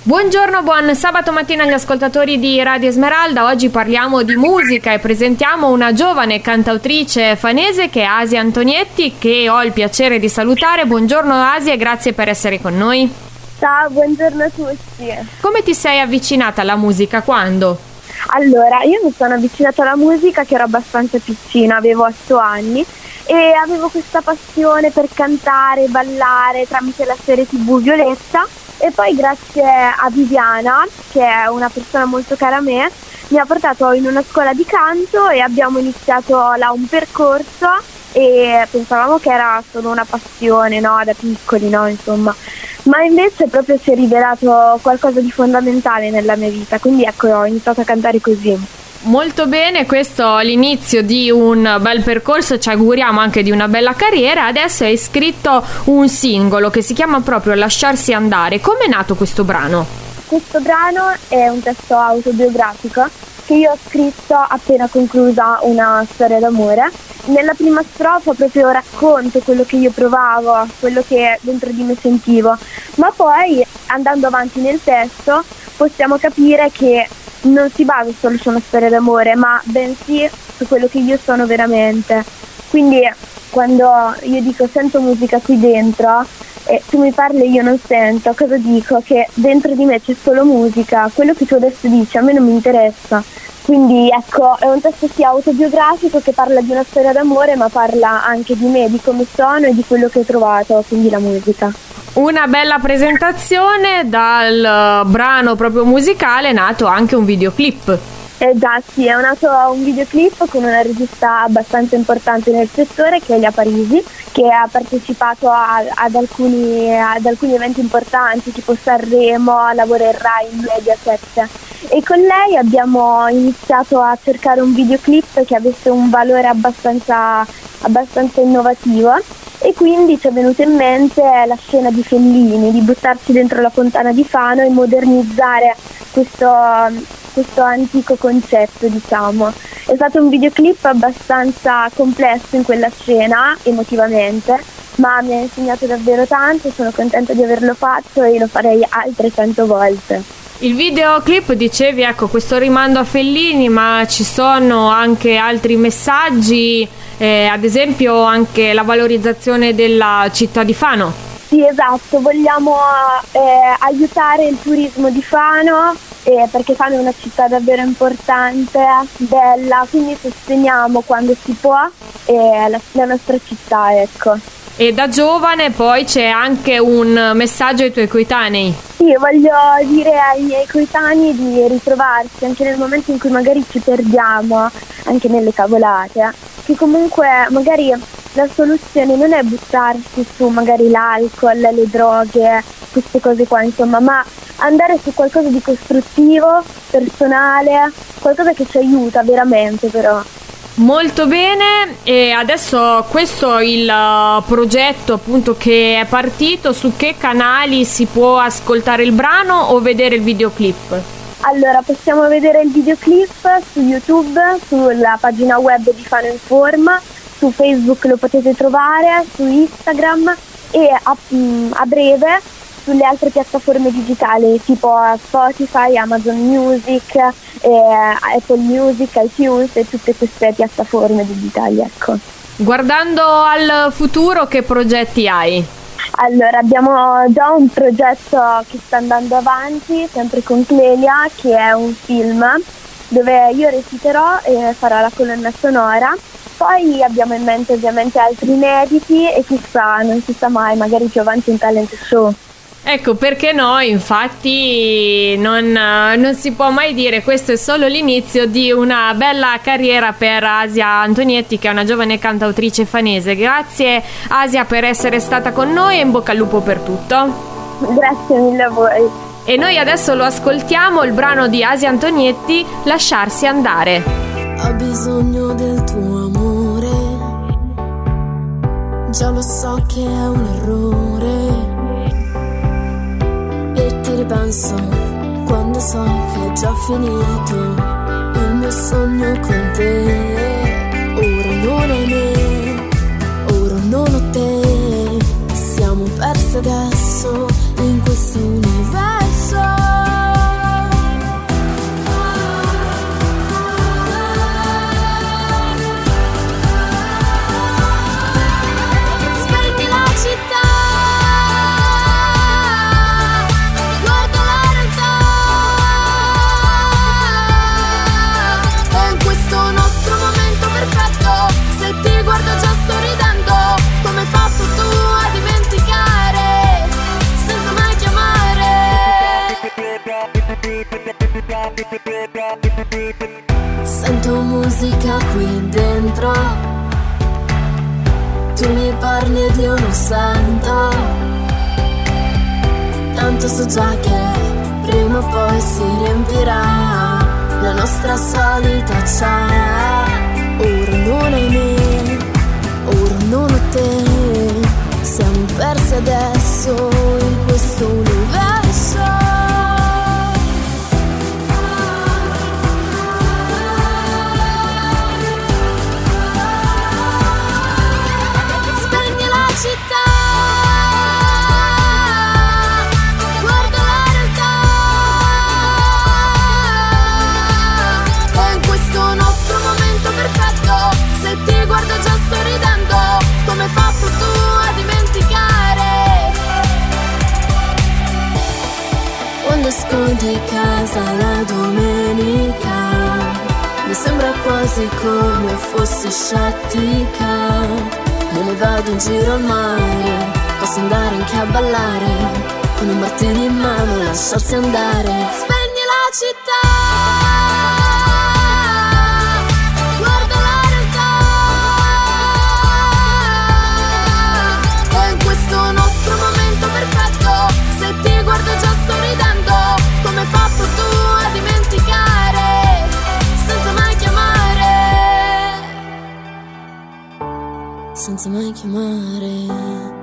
Buongiorno, buon sabato mattina agli ascoltatori di Radio Esmeralda. Oggi parliamo di musica e presentiamo una giovane cantautrice fanese che è Asia Antonietti, che ho il piacere di salutare. Buongiorno Asia e grazie per essere con noi. Ciao, buongiorno a tutti. Come ti sei avvicinata alla musica? Quando? Allora, io mi sono avvicinata alla musica che ero abbastanza piccina, avevo 8 anni e avevo questa passione per cantare e ballare tramite la serie TV Violetta. E poi grazie a Viviana, che è una persona molto cara a me, mi ha portato in una scuola di canto e abbiamo iniziato là un percorso e pensavamo che era solo una passione, no, da piccoli, no, insomma. Ma invece proprio si è rivelato qualcosa di fondamentale nella mia vita, quindi ecco, ho iniziato a cantare così. Molto bene, questo è l'inizio di un bel percorso, ci auguriamo anche di una bella carriera. Adesso hai scritto un singolo che si chiama proprio Lasciarsi andare. Com'è nato questo brano? Questo brano è un testo autobiografico che io ho scritto appena conclusa una storia d'amore. Nella prima strofa proprio racconto quello che io provavo, quello che dentro di me sentivo, ma poi andando avanti nel testo possiamo capire che non si basa solo su una storia d'amore, ma bensì su quello che io sono veramente. Quindi quando io dico sento musica qui dentro e tu mi parli e io non sento, cosa dico? Che dentro di me c'è solo musica, quello che tu adesso dici a me non mi interessa. Quindi ecco, è un testo sia autobiografico che parla di una storia d'amore, ma parla anche di me, di come sono e di quello che ho trovato, quindi la musica. Una bella presentazione, dal brano proprio musicale è nato anche un videoclip. Già, sì, è nato un videoclip con una regista abbastanza importante nel settore, che è Elia Parisi, che ha partecipato ad alcuni eventi importanti, tipo Sanremo, lavora in Rai, in Mediaset. E con lei abbiamo iniziato a cercare un videoclip che avesse un valore abbastanza innovativo. E quindi ci è venuta in mente la scena di Fellini, di buttarsi dentro la fontana di Fano e modernizzare questo antico concetto, diciamo. È stato un videoclip abbastanza complesso in quella scena, emotivamente, ma mi ha insegnato davvero tanto, sono contenta di averlo fatto e lo farei altre 100 volte. Il videoclip, dicevi, ecco, questo rimando a Fellini, ma ci sono anche altri messaggi, ad esempio anche la valorizzazione della città di Fano. Sì, esatto, vogliamo aiutare il turismo di Fano, perché Fano è una città davvero importante, bella, quindi sosteniamo quando si può la nostra città, ecco. E da giovane poi c'è anche un messaggio ai tuoi coetanei. Sì, voglio dire ai miei coetanei di ritrovarsi anche nel momento in cui magari ci perdiamo, anche nelle cavolate, che comunque magari la soluzione non è buttarsi su magari l'alcol, le droghe, queste cose qua, insomma, ma andare su qualcosa di costruttivo, personale, qualcosa che ci aiuta veramente però. Molto bene, e adesso questo è il progetto appunto che è partito. Su che canali si può ascoltare il brano o vedere il videoclip? Allora, possiamo vedere il videoclip su YouTube, sulla pagina web di Fano Informa, su Facebook lo potete trovare, su Instagram e a breve sulle altre piattaforme digitali tipo Spotify, Amazon Music, Apple Music, iTunes e tutte queste piattaforme digitali, ecco. Guardando al futuro, che progetti hai? Allora, abbiamo già un progetto che sta andando avanti, sempre con Clelia, che è un film dove io reciterò e farò la colonna sonora. Poi abbiamo in mente ovviamente altri inediti e chissà, non si sa mai, magari più avanti un talent show. Ecco, perché no, infatti non si può mai dire, questo è solo l'inizio di una bella carriera per Asia Antonietti, che è una giovane cantautrice fanese. Grazie Asia per essere stata con noi e in bocca al lupo per tutto. Grazie mille a voi. E noi adesso lo ascoltiamo, il brano di Asia Antonietti, Lasciarsi andare. Ho bisogno del tuo amore, già lo so che è un errore, e ti ripenso quando so che è già finito il mio sogno con te. Ora non è me, ora non ho te, siamo persi adesso in questo universo. Sento musica qui dentro, tu mi parli ed io non sento. Tanto so già che prima o poi si riempirà la nostra solita chat. Ora non hai me, ora non ho te, siamo persi adesso in questo universo. Spegni la città, guarda la realtà, e in questo nostro momento perfetto, se ti guardo già sto ridendo, come hai fatto tu a dimenticare? Quando esco di casa la domenica, mi sembra quasi come fossi scettica. Me ne vado in giro al mare, posso andare anche a ballare, con un martini in mano lasciarsi andare. Spegni la città, guarda la realtà, e in questo nostro momento perfetto, se ti guardo già sto ridendo, come hai fatto tu a dimenticare, senza mai chiamare, senza mai chiamare.